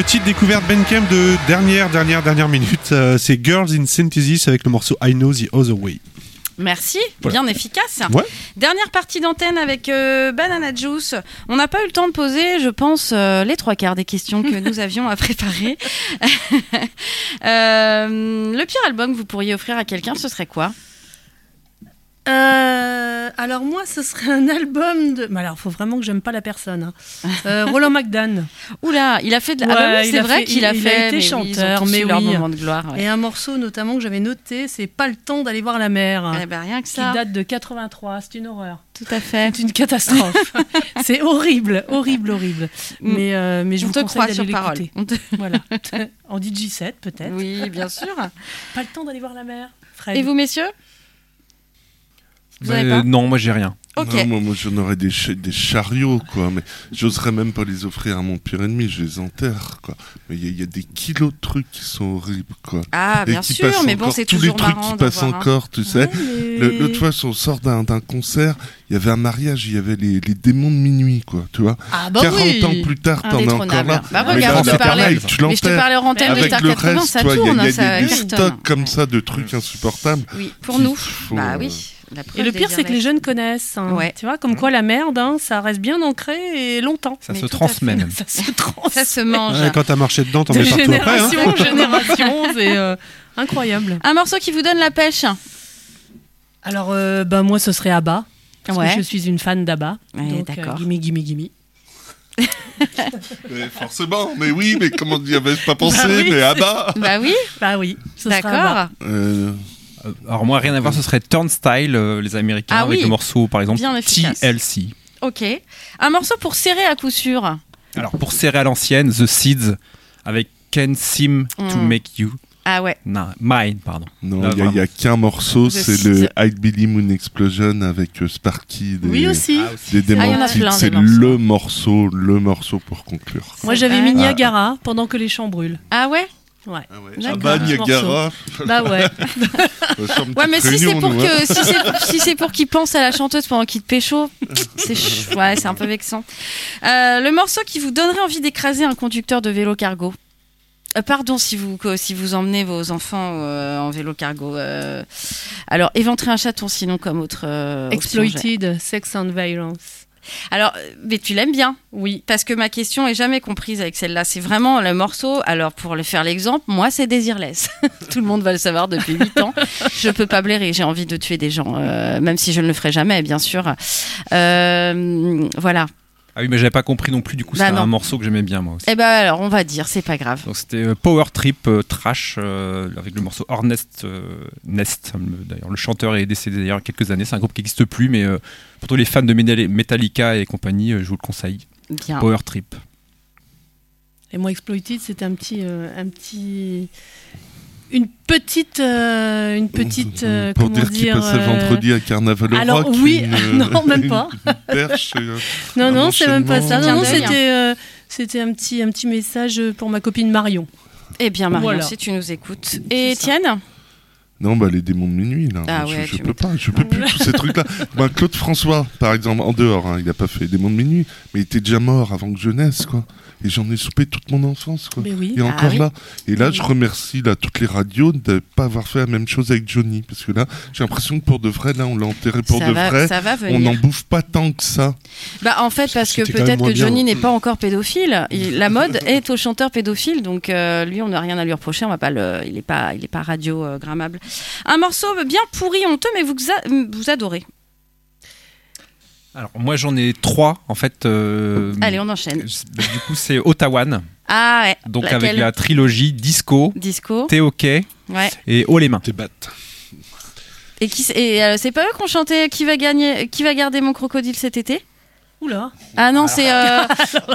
titre découverte Bandcamp de dernière minute. C'est Girls in Synthesis avec le morceau I Know the Other Way. Merci, voilà. Bien efficace. Ouais. Dernière partie d'antenne avec Banana Juice. On n'a pas eu le temps de poser, je pense, les 3/4 des questions que nous avions à préparer. Le pire album que vous pourriez offrir à quelqu'un, ce serait quoi ? Alors moi, ce serait un album de... Mais alors, il faut vraiment que j'aime pas la personne. Roland McDan. Oula, il a fait de la... Ah bah oui, c'est vrai qu'il a fait... Il a été chanteur, mais oui. Leur moment de gloire. Ouais. Et un morceau notamment que j'avais noté, c'est Pas le temps d'aller voir la mer. Eh ben, rien que ça. Qui date de 83, c'est une horreur. Tout à fait. C'est une catastrophe. C'est horrible. Mais je vous conseille d'aller l'écouter. Voilà. En DJ7 peut-être. Oui, bien sûr. Pas le temps d'aller voir la mer. Fred. Et vous, messieurs ? Vous avez pas ? Non, moi j'ai rien. Okay. Non, moi j'en aurais des chariots, quoi, mais j'oserais même pas les offrir à mon pire ennemi, je les enterre, quoi. Mais il y a des kilos de trucs qui sont horribles, quoi. Ah, bien sûr, mais bon, c'est toujours marrant. Tous les trucs qui passent encore, tu sais. Mais... L'autre fois, on sort d'un concert, il y avait un mariage, il y avait les démons de minuit, quoi, tu vois. Ah, bah 40 ans plus tard, t'en as encore là. Bah, regarde, je te parlais en thème de Star 80, ça tourne, il y a des stocks comme ça de trucs insupportables. Oui, pour nous. Bah oui. Et le pire, c'est que les jeunes connaissent. Hein. Ouais. Tu vois, comme quoi la merde, hein, ça reste bien ancré et longtemps. Ça se transmet même. Ça se mange. Ouais, quand t'as marché dedans, t'en mets partout après. Génération, c'est incroyable. Un morceau qui vous donne la pêche ? Alors, moi, ce serait ABBA. Parce que je suis une fan d'ABBA. Ouais, donc, d'accord. Gimme. Mais forcément, mais oui, mais comment n'y avait pas pensé, mais ABBA. Bah oui. D'accord. Alors moi, rien à voir, ce serait Turnstile, les Américains, avec le morceau, par exemple, TLC. Ok. Un morceau pour serrer à coup sûr. Alors, pour serrer à l'ancienne, The Seeds, avec Can't Seem to Make You. Ah ouais. Mine, pardon. Non, il n'y a qu'un morceau, c'est le Hillbilly Moon Explosion avec Sparky. Oui, aussi. Des Démentis. C'est le morceau pour conclure. Moi, j'avais mis Niagara pendant que les champs brûlent. Ah ouais ? Ouais. Ah bah Niagara. Bah ouais. Ouais, mais si c'est pour qu'il pense à la chanteuse pendant qu'il te pécho, c'est un peu vexant. Le morceau qui vous donnerait envie d'écraser un conducteur de vélo cargo. Pardon si vous emmenez vos enfants en vélo cargo. Alors éventrer un chaton sinon comme autre. Exploited, Sex and Violence. Alors, mais tu l'aimes bien ? Oui. Parce que ma question est jamais comprise avec celle-là. C'est vraiment le morceau. Alors, pour le faire l'exemple, moi, c'est Desireless. Tout le monde va le savoir depuis 8 ans. Je peux pas blairer. J'ai envie de tuer des gens, même si je ne le ferai jamais, bien sûr. Voilà. Ah oui, mais j'avais pas compris non plus. Du coup, c'était un morceau que j'aimais bien, moi aussi. Eh ben alors, on va dire, c'est pas grave. Donc c'était Power Trip Trash avec le morceau Hornest Nest. D'ailleurs, le chanteur est décédé d'ailleurs il y a quelques années. C'est un groupe qui n'existe plus, mais pour tous les fans de Metallica et compagnie, je vous le conseille. Bien. Power Trip. Et moi, Exploited, c'était une petite pour dire qu'il passait vendredi à Carnaval au alors Rock, oui non même pas perche, non c'est même pas ça non c'était un petit message pour ma copine Marion. Eh bien Marion, si tu nous écoutes. Et Étienne? Non, les démons de minuit, là. Ah ouais, je peux plus tous ces trucs-là. Claude François, par exemple, en dehors, il n'a pas fait démons de minuit, mais il était déjà mort avant que je naisse, quoi. Et j'en ai soupé toute mon enfance, quoi. Oui. Et encore là. Et là, je remercie toutes les radios de ne pas avoir fait la même chose avec Johnny. Parce que là, j'ai l'impression que pour de vrai, là, on l'a enterré pour de vrai. On n'en bouffe pas tant que ça. En fait, parce que peut-être que Johnny n'est pas encore pédophile. La mode est au chanteur pédophile. Donc, lui, on n'a rien à lui reprocher. On va pas il n'est pas radiogrammable. Un morceau bien pourri, honteux, mais vous adorez. Alors moi j'en ai 3 en fait. Allez, on enchaîne. Du coup c'est Ottawan. Ah ouais. Donc avec la trilogie Disco. T'es ok. Ouais. Et Haut les mains. T'es batte. Et c'est pas eux qui ont chanté qui va garder mon crocodile cet été? Oula. Ah non, c'est j'ai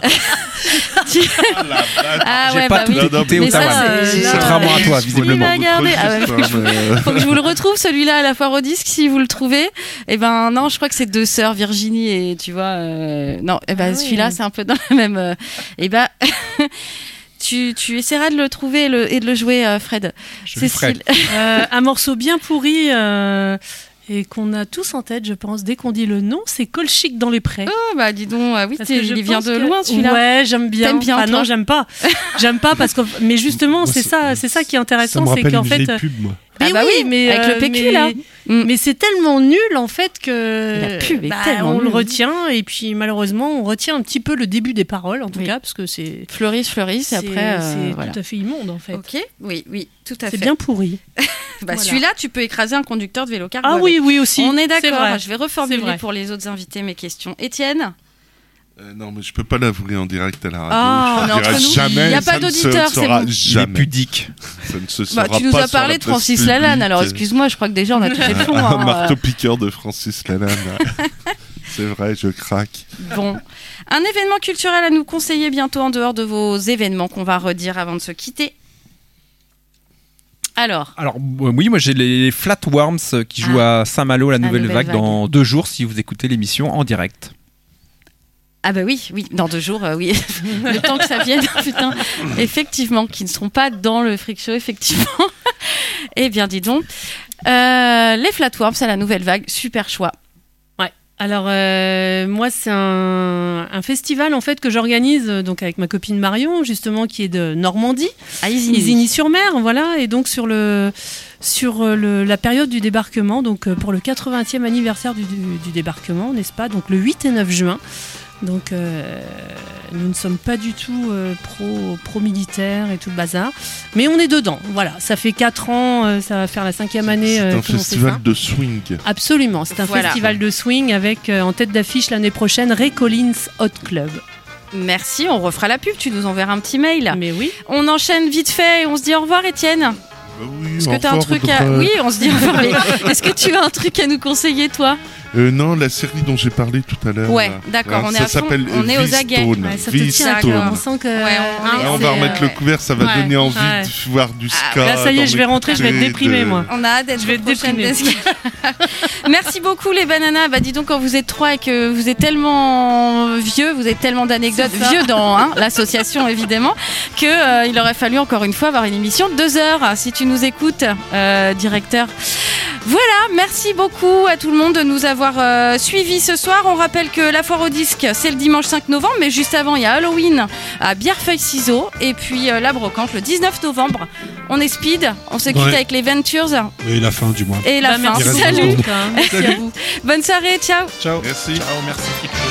pas tout écouté Ottawan. Contrairement à toi, visiblement. Faut que je vous le retrouve celui-là à la foire au disque si vous le trouvez. Non, je crois que c'est 2 sœurs, Virginie et tu vois celui-là c'est un peu dans la même Tu essaieras de le trouver et de le jouer, Fred. Cécile. Un morceau bien pourri et qu'on a tous en tête, je pense, dès qu'on dit le nom, c'est Colchic dans les prés. Oh, bah dis donc, oui, il vient de loin celui-là. Ouais, j'aime bien. T'aimes bien, non, j'aime pas. J'aime pas parce que. Mais justement, c'est ça qui est intéressant, c'est qu'en fait. Pub, moi. Mais avec le PQ là. Mais c'est tellement nul en fait que la pub est tellement on nul. le retient et puis malheureusement on retient un petit peu le début des paroles en tout cas parce que c'est fleurissent et après c'est voilà. tout à fait immonde en fait. Ok, oui, tout à fait. C'est bien pourri. Voilà. Celui-là, tu peux écraser un conducteur de vélo-cargo. Ah oui aussi. On est d'accord. Je vais reformuler pour les autres invités mes questions. Étienne. Non, mais je peux pas l'avouer en direct à la radio. Ah, on est entre nous. Jamais. Il n'y a pas d'auditeur, c'est bon. Il est pudique. Ça ne se saura tu nous pas as parlé de Francis publique. Lalanne, alors excuse-moi, je crois que déjà on a touché le fond. Un marteau-piqueur de Francis Lalanne. C'est vrai, je craque. Bon. Un événement culturel à nous conseiller bientôt en dehors de vos événements qu'on va redire avant de se quitter. Alors oui, moi j'ai les Flatworms qui jouent à Saint-Malo, la nouvelle vague, dans 2 jours si vous écoutez l'émission en direct. Ah bah oui, dans 2 jours, oui. Le temps que ça vienne, putain. Effectivement, qui ne seront pas dans le Freak Show, effectivement. Eh bien, dis donc. Les Flatworms, c'est la nouvelle vague. Super choix. Ouais. Alors, moi, c'est un festival, en fait, que j'organise donc avec ma copine Marion, justement, qui est de Normandie. À Isigny-sur-Mer, voilà. Et donc, sur la période du débarquement, donc pour le 80e anniversaire du débarquement, n'est-ce pas ? Donc, le 8 et 9 juin. Donc nous ne sommes pas du tout pro-militaire et tout le bazar, mais on est dedans. Voilà, ça fait 4 ans, ça va faire la 5e année. C'est un festival de swing. Absolument, c'est un festival de swing avec en tête d'affiche l'année prochaine Ray Collins Hot Club. Merci, on refera la pub, tu nous enverras un petit mail. Mais oui. On enchaîne vite fait et on se dit au revoir Étienne. Oui, est-ce que tu as un truc Oui, on se dit au revoir. Mais est-ce que tu as un truc à nous conseiller toi ? Non, la série dont j'ai parlé tout à l'heure. Ouais, d'accord, on est à fond, on est aux aguets. Ouais, ça te tient à cœur, on sent que... on va remettre le couvert, ça va donner envie de voir du ska. Là, ça y est, je vais rentrer, je vais être déprimée, moi. On a hâte d'être déprimée. Merci beaucoup, les bananas. Bah, dis donc, quand vous êtes 3 et que vous êtes tellement vieux, vous avez tellement d'anecdotes, vieux dans l'association, évidemment, qu'il aurait fallu encore une fois avoir une émission de 2 heures. Si tu nous écoutes, directeur. Voilà, merci beaucoup à tout le monde de nous avoir suivis ce soir. On rappelle que la foire au disque, c'est le dimanche 5 novembre, mais juste avant, il y a Halloween à Bière-Feuille-Ciseaux. Et puis la brocante le 19 novembre. On est speed, on se quitte avec les Ventures. Et la fin du mois. Et la fin, merci. Salut. Merci à vous. Bonne soirée, ciao. Ciao. Merci. Ciao, merci.